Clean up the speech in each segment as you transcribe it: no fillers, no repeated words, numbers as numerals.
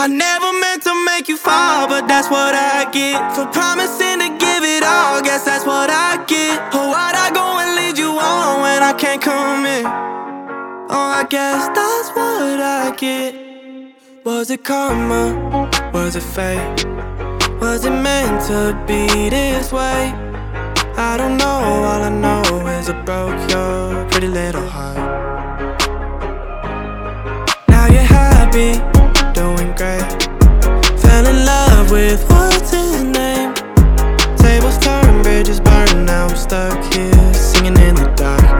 I never meant to make you fall, but that's what I get for promising to give it all. Guess that's what I get. Oh, why'd I go and lead you on when I can't come in? Oh, I guess that's what I get. Was it karma? Was it fate? Was it meant to be this way? I don't know, all I know is I broke your pretty little heart. Now you're happy, doing great. Fell in love with what's his name. Tables turn, bridges burn. Now I'm stuck here singing in the dark.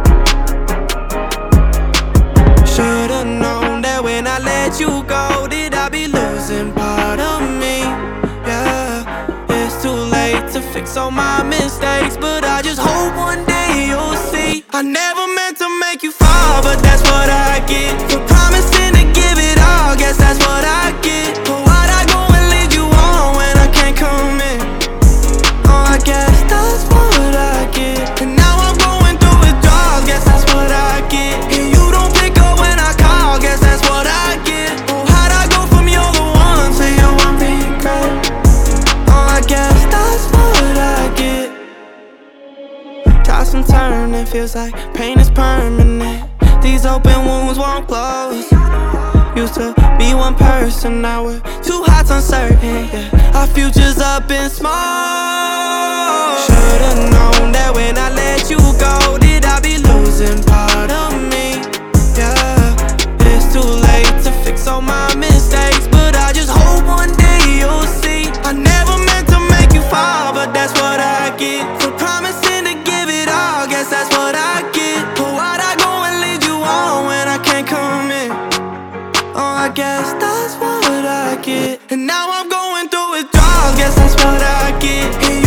Should've known that when I let you go, did I be losing part of me? Yeah, it's too late to fix all my mistakes, but I just hope one day you'll see. I never meant to make you fall, but that's what I get for promising to give it all. Guess that's what I get. But why'd I go and lead you on when I can't come in? Oh, I guess that's what I get. And now I'm going through withdrawals. Guess that's what I get. And you don't pick up when I call. Guess that's what I get. Oh, how'd I go from you're the one to you want regret? Oh, I guess that's what I get. Toss and turn, it feels like pain is permanent. These open wounds won't close. Used to be one person, now we're two hearts uncertain, yeah. Our future's up in smoke. Should've known that when I let you go, did I be losing part of me? Yeah, it's too late to fix all my mistakes, but I just hope one day you'll see. I never meant to make you fall, but that's what I get for promising to give it all. Guess that's what I get. But why'd I go and lead you on when I can't come in? Oh, I guess that's what I get. And now I'm going through withdrawals. Guess that's what I get.